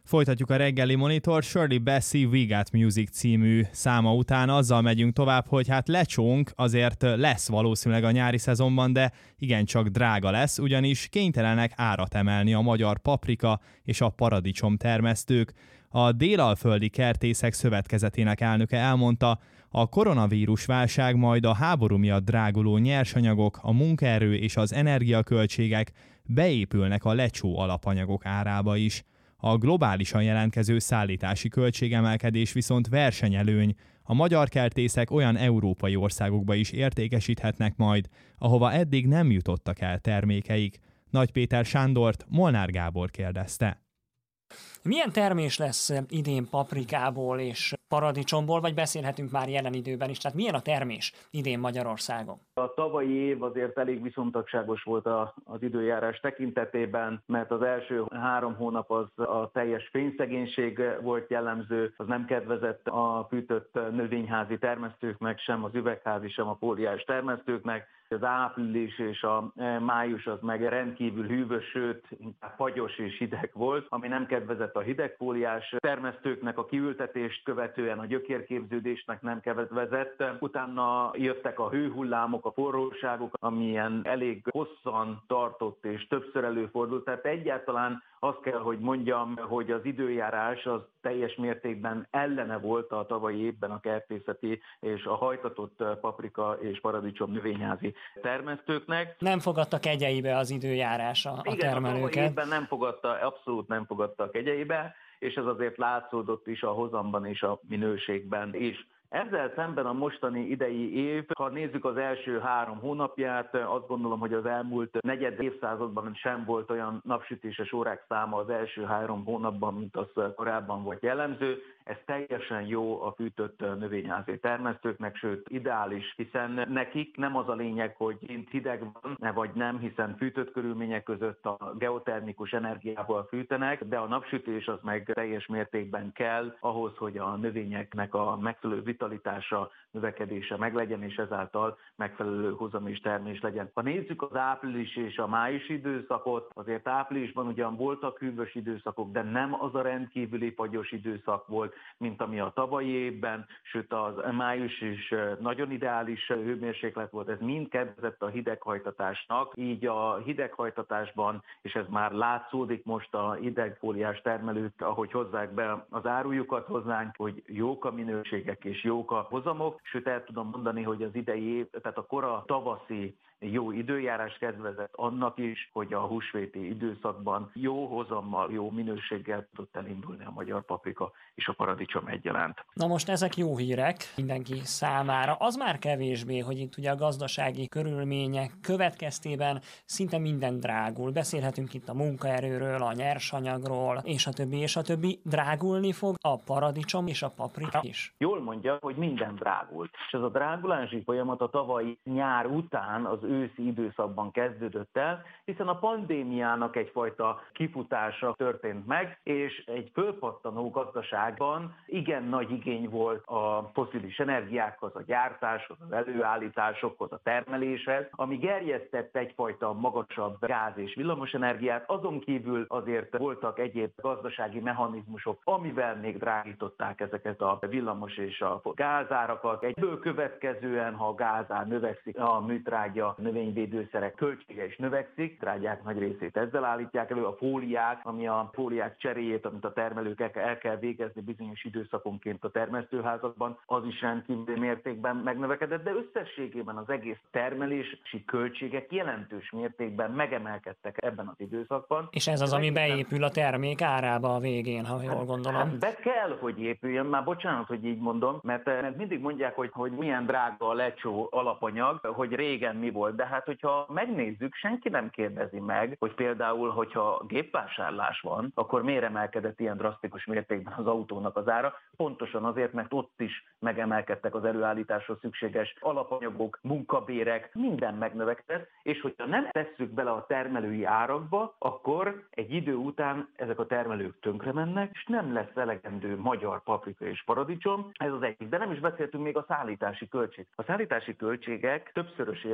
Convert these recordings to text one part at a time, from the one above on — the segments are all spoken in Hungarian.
Folytatjuk a reggeli Monitor Shirley Bassey We Got Music című száma után azzal megyünk tovább, hogy hát lecsónk azért lesz valószínűleg a nyári szezonban, de igencsak drága lesz, ugyanis kénytelenek árat emelni a magyar paprika és a paradicsom termesztők. A Délalföldi Kertészek Szövetkezetének elnöke elmondta, a koronavírus válság majd a háború miatt dráguló nyersanyagok, a munkaerő és az energiaköltségek beépülnek a lecsó alapanyagok árába is. A globálisan jelentkező szállítási költségemelkedés viszont versenyelőny. A magyar kertészek olyan európai országokba is értékesíthetnek majd, ahova eddig nem jutottak el termékeik. Nagy Péter Sándort Molnár Gábor kérdezte. Milyen termés lesz idén paprikából és paradicsomból, vagy beszélhetünk már jelen időben is? Tehát milyen a termés idén Magyarországon? A tavalyi év azért elég viszontagságos volt az időjárás tekintetében, mert az első 3 hónap az a teljes fényszegénység volt jellemző, az nem kedvezett a fűtött növényházi termesztőknek, sem az üvegházi, sem a fóliás termesztőknek. Az április és a május az meg rendkívül hűvös, sőt, inkább fagyos és hideg volt, ami nem kedvezett a hidegfóliás termesztőknek, a kiültetést követően a gyökérképződésnek nem kedvezett. Utána jöttek a hőhullámok, a forróságok, amilyen elég hosszan tartott és többször előfordult. Tehát egyáltalán azt kell, hogy mondjam, hogy az időjárás az teljes mértékben ellene volt a tavalyi évben a kertészeti és a hajtatott paprika és paradicsom növényházi termesztőknek. Nem fogadta kegyeibe az időjárás a termelőket. Igen, a tavalyi évben abszolút nem fogadta a kegyeibe, és ez azért látszódott is a hozamban és a minőségben is. Ezzel szemben a mostani idei év, ha nézzük az első 3 hónapját, azt gondolom, hogy az elmúlt negyed évszázadban sem volt olyan napsütéses órák száma az első 3 hónapban, mint az korábban volt jellemző. Ez teljesen jó a fűtött növényházi termesztőknek, sőt ideális, hiszen nekik nem az a lényeg, hogy kint hideg van, vagy nem, hiszen fűtött körülmények között a geotermikus energiával fűtenek, de a napsütés az meg teljes mértékben kell ahhoz, hogy a növényeknek a megfelelő vitalitása, növekedése meglegyen, és ezáltal megfelelő hozam és termés legyen. Ha nézzük az április és a május időszakot, azért áprilisban ugyan voltak hűvös időszakok, de nem az a rendkívüli fagyos időszak volt, mint ami a tavalyi évben, sőt az május is nagyon ideális hőmérséklet volt, ez mind kedvezett a hideghajtatásnak, így a hideghajtatásban, és ez már látszódik most a hidegfóliás termelők, ahogy hozzák be az árujukat hozzánk, hogy jók a minőségek és jók a hozamok, sőt el tudom mondani, hogy az idei év, tehát a kora tavaszi jó időjárás kedvezett annak is, hogy a húsvéti időszakban jó hozammal, jó minőséggel tudott elindulni a magyar paprika és a paradicsom egyaránt. Na most ezek jó hírek mindenki számára. Az már kevésbé, hogy itt ugye a gazdasági körülmények következtében szinte minden drágul. Beszélhetünk itt a munkaerőről, a nyersanyagról, és a többi, és a többi. Drágulni fog a paradicsom és a paprika is? Jól mondja, hogy minden drágult. És ez a drágulási folyamat a tavalyi nyár után az őszi időszakban kezdődött el, hiszen a pandémiának egyfajta kifutása történt meg, és egy fölpattanó gazdaságban igen nagy igény volt a fosszilis energiákhoz, a gyártáshoz, az előállításokhoz, a termeléshez, ami gerjesztett egyfajta magasabb gáz- és villamosenergiát, azon kívül azért voltak egyéb gazdasági mechanizmusok, amivel még drágították ezeket a villamos és a gázárakat. Ebből következően, ha a gázár növekszik, a műtrágya, növényvédőszerek költsége is növekszik, trágyák nagy részét ezzel állítják elő, a fóliák, ami a fóliák cseréjét, amit a termelők el kell végezni bizonyos időszakonként a termesztőházakban, az is rendkívül mértékben megnövekedett, de összességében az egész termelési költségek jelentős mértékben megemelkedtek ebben az időszakban. És ez az, ami beépül a termék árába a végén, ha jól gondolom. Be kell, hogy épüljön, már bocsánat, hogy így mondom, mert mindig mondják, hogy milyen drága a lecsó alapanyag, hogy régen mi volt, de hát hogyha megnézzük, senki nem kérdezi meg, hogy például, hogyha gépvásárlás van, akkor miért emelkedett ilyen drasztikus mértékben az autónak az ára? Pontosan azért, mert ott is megemelkedtek az előállításhoz szükséges alapanyagok, munkabérek, minden megnövekedett, és hogyha nem tesszük bele a termelői árakba, akkor egy idő után ezek a termelők tönkre mennek, és nem lesz elegendő magyar paprika és paradicsom. Ez az egyik. De nem is beszéltünk még a szállítási költség. A szállítási költségek többszörösére növekedtek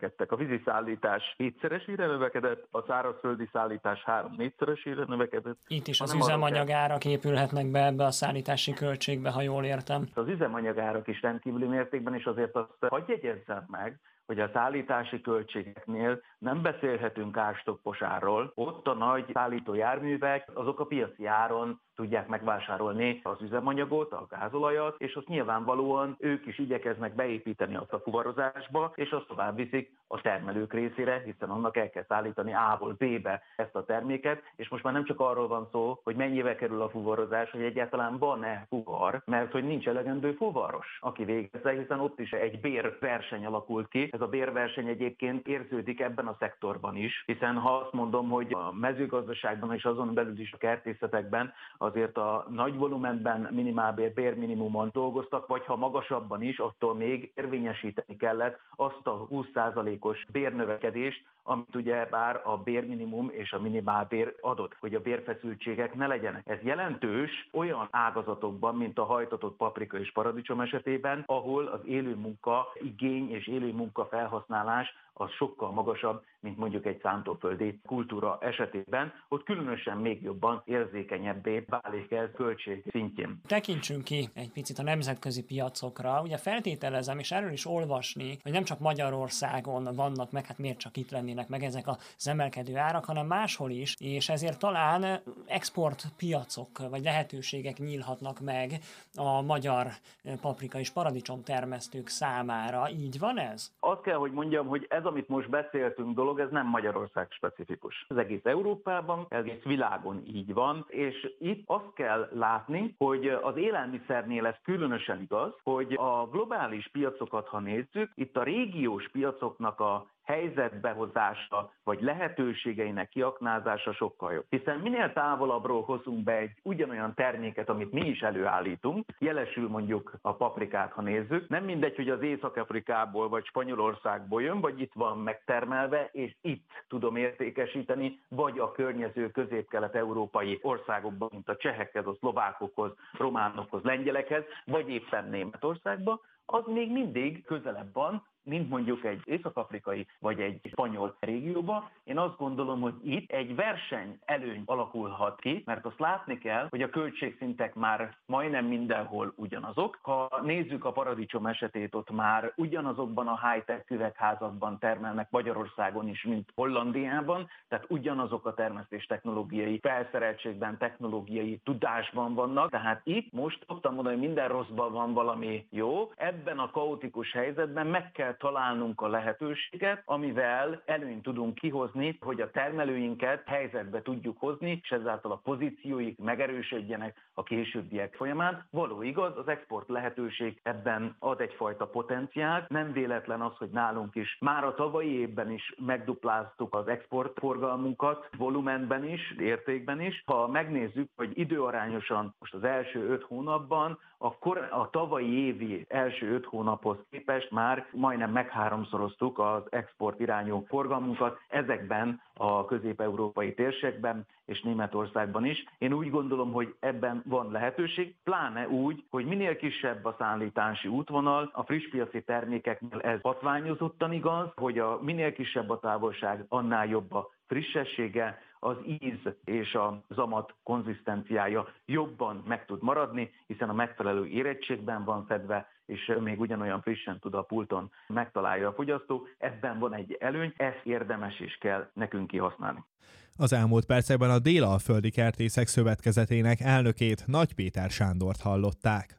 növekedtek. A vízi szállítás 7-szeresére növekedett, a szárazföldi szállítás 3-4-szeresére növekedett. Itt is az üzemanyagárak épülhetnek be ebbe a szállítási költségbe, ha jól értem. Az üzemanyagárak is rendkívüli mértékben, és azért azt hadd jegyezzem meg, hogy a szállítási költségeknél nem beszélhetünk árstoppos árról. Ott a nagy szállító járművek, azok a piaci áron tudják megvásárolni az üzemanyagot, a gázolajat, és azt nyilvánvalóan ők is igyekeznek beépíteni azt a fuvarozásba, és azt tovább viszik a termelők részére, hiszen annak el kell szállítani A-ból B-be ezt a terméket, és most már nem csak arról van szó, hogy mennyibe kerül a fuvarozás, hogy egyáltalán van-e fuvar, mert hogy nincs elegendő fuvaros, aki végezze, hiszen ott is egy bérverseny alakult ki. Ez a bérverseny egyébként érződik ebben a szektorban is, hiszen ha azt mondom, hogy a mezőgazdaságban és azon belül is a kertészetekben azért a nagy volumenben minimálbér, bérminimumon dolgoztak, vagy ha magasabban is, attól még érvényesíteni kellett azt a 20%-os bérnövekedést, amit ugye bár a bérminimum és a minimálbér adott, hogy a bérfeszültségek ne legyenek. Ez jelentős olyan ágazatokban, mint a hajtatott paprika és paradicsom esetében, ahol az élő munka igény és élő munka felhasználás az sokkal magasabb, mint mondjuk egy szántóföldi kultúra esetében, ott különösen még jobban érzékenyebbé válik ez költség szintjén. Tekintsünk ki egy picit a nemzetközi piacokra. Ugye feltételezem, és erről is olvasni, hogy nem csak Magyarországon vannak meg, hát miért csak itt lennének meg ezek az emelkedő árak, hanem máshol is, és ezért talán exportpiacok vagy lehetőségek nyílhatnak meg a magyar paprika és paradicsom termesztők számára. Így van ez? Azt kell, hogy mondjam, hogy ez, amit most beszéltünk dolog, ez nem Magyarország specifikus. Az egész Európában, egész világon így van, és itt azt kell látni, hogy az élelmiszernél ez különösen igaz, hogy a globális piacokat, ha nézzük, itt a régiós piacoknak a helyzetbehozása, vagy lehetőségeinek kiaknázása sokkal jobb. Hiszen minél távolabbról hozunk be egy ugyanolyan terméket, amit mi is előállítunk, jelesül mondjuk a paprikát, ha nézzük, nem mindegy, hogy az Észak-Afrikából vagy Spanyolországból jön, vagy itt van megtermelve, és itt tudom értékesíteni, vagy a környező közép-kelet-európai országokban, mint a csehekhez, a szlovákokhoz, románokhoz, lengyelekhez, vagy éppen Németországban, az még mindig közelebb van, mint mondjuk egy észak-afrikai vagy egy spanyol régióba. Én azt gondolom, hogy itt egy verseny előny alakulhat ki, mert azt látni kell, hogy a költségszintek már majdnem mindenhol ugyanazok. Ha nézzük a paradicsom esetét, ott már ugyanazokban a high-tech üvegházakban termelnek Magyarországon is, mint Hollandiában, tehát ugyanazok a termesztés technológiai felszereltségben, technológiai tudásban vannak. Tehát itt most szoktam mondani, hogy minden rosszban van valami jó. Ebben a kaotikus helyzetben meg kell találnunk a lehetőséget, amivel előnyt tudunk kihozni, hogy a termelőinket helyzetbe tudjuk hozni, és ezáltal a pozícióik megerősödjenek a későbbiek folyamán. Való igaz, az export lehetőség ebben ad egyfajta potenciált. Nem véletlen az, hogy nálunk is már a tavalyi évben is megdupláztuk az exportforgalmunkat, volumenben is, értékben is. Ha megnézzük, hogy időarányosan most az első 5 hónapban, akkor a tavalyi évi első 5 hónaphoz képest már majdnem megháromszoroztuk az export irányú forgalmunkat ezekben a közép-európai térségben és Németországban is. Én úgy gondolom, hogy ebben van lehetőség, pláne úgy, hogy minél kisebb a szállítási útvonal, a frisspiaci termékeknél ez hatványozottan igaz, hogy a minél kisebb a távolság, annál jobb a frissessége, az íz és a zamat konzisztenciája jobban meg tud maradni, hiszen a megfelelő érettségben van fedve, és még ugyanolyan frissen tud a pulton megtalálja a fogyasztó. Ebben van egy előny, ezt érdemes és kell nekünk kihasználni. Az elmúlt percekben a Dél-Alföldi Kertészek Szövetkezetének elnökét, Nagy Péter Sándort hallották.